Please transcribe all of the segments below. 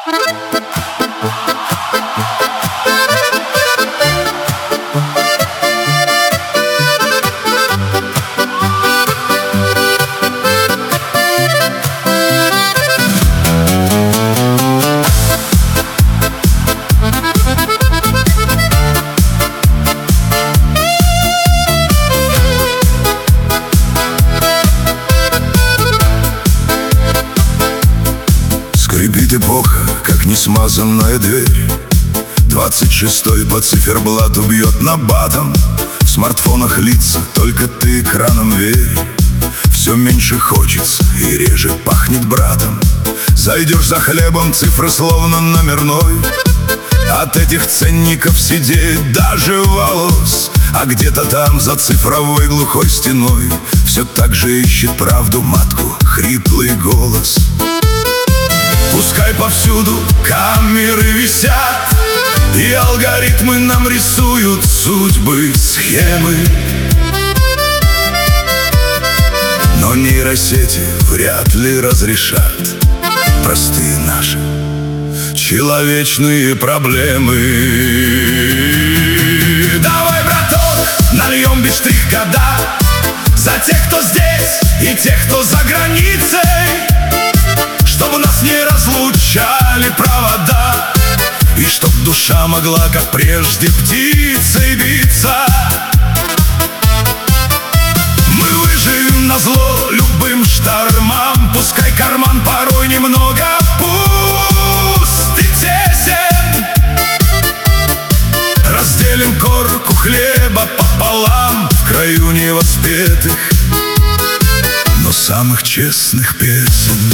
Скрипит эпоха, как несмазанная дверь. 26-й по циферблату бьет набатом. В смартфонах лица, только ты экраном верь. Все меньше хочется и реже пахнет братом. Зайдешь за хлебом, цифры словно номерной. От этих ценников сидеть даже волос. А где-то там за цифровой глухой стеной все так же ищет правду матку хриплый голос. Пускай повсюду камеры висят, и алгоритмы нам рисуют судьбы, схемы, но нейросети вряд ли разрешат простые наши человечные проблемы. Давай, браток, нальем без штрих-кода за тех, кто здесь, и тех, кто за границей, чтобы нас не разлучали провода, и чтоб душа могла, как прежде, птицей биться. Мы выживем назло любым штормам, пускай карман порой немного пуст и тесен. Разделим корку хлеба пополам в краю невоспетых, но самых честных песен.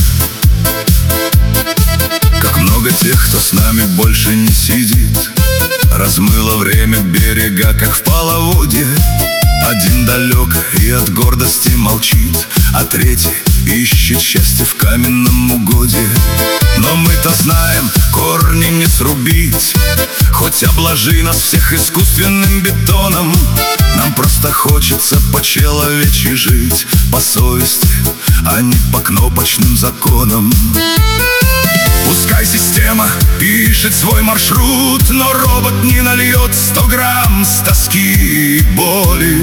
Как много тех, кто с нами больше не сидит. Размыло время берега, как в половодье. Один далек и от гордости молчит, а третий ищет счастье в каменном угодье. Но мы-то знаем, корни не срубить, хоть обложи нас всех искусственным бетоном. Нам просто хочется по-человечьи жить, по совести, а не по кнопочным законам. Пускай система пишет свой маршрут, но робот не нальет 100 грамм с тоски и боли.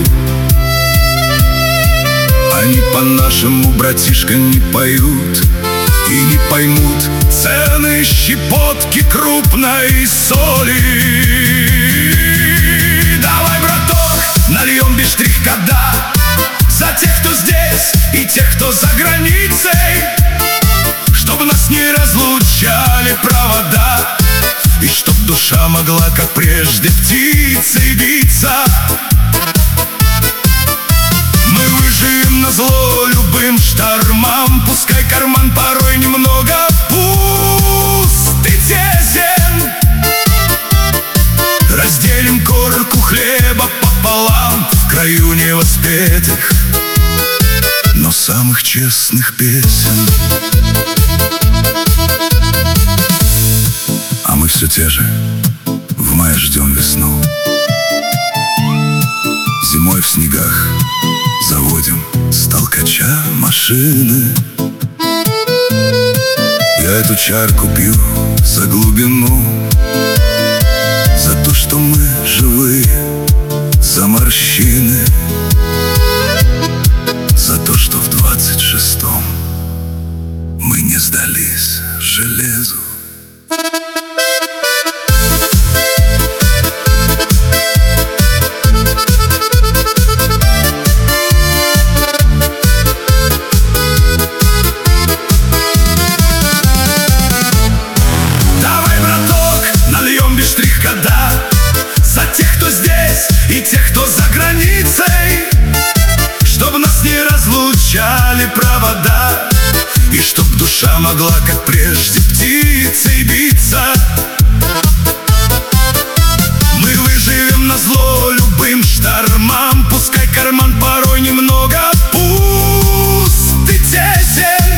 Они по-нашему, братишка, не поют и не поймут цены щепотки крупной соли. Давай, браток, нальем без штрих-кода за тех, кто здесь, и тех, кто за границей, чтобы нас не разлучали провода, и чтоб душа могла, как прежде, птицей биться. Мы выживем назло любым штормам, пускай карман порой немного пуст и тесен. Разделим корку хлеба пополам в краю невоспетых, но самых честных песен. А мы все те же, в мае ждем весну. Зимой в снегах заводим с толкача машины. Я эту чарку пью за глубину, за то, что мы живые, за морщины, за то, что в 26-м мы не сдались железу. За тех, кто здесь, и тех, кто за границей, чтобы нас не разлучали провода, и чтоб душа могла, как прежде, птицей биться. Мы выживем назло любым штормам, пускай карман порой немного пуст и тесен.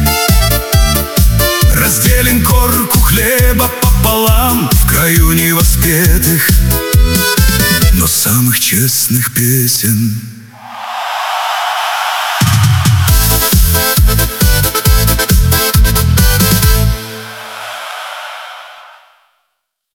Разделим корку хлеба пополам в краю невоспетых, но самых честных песен.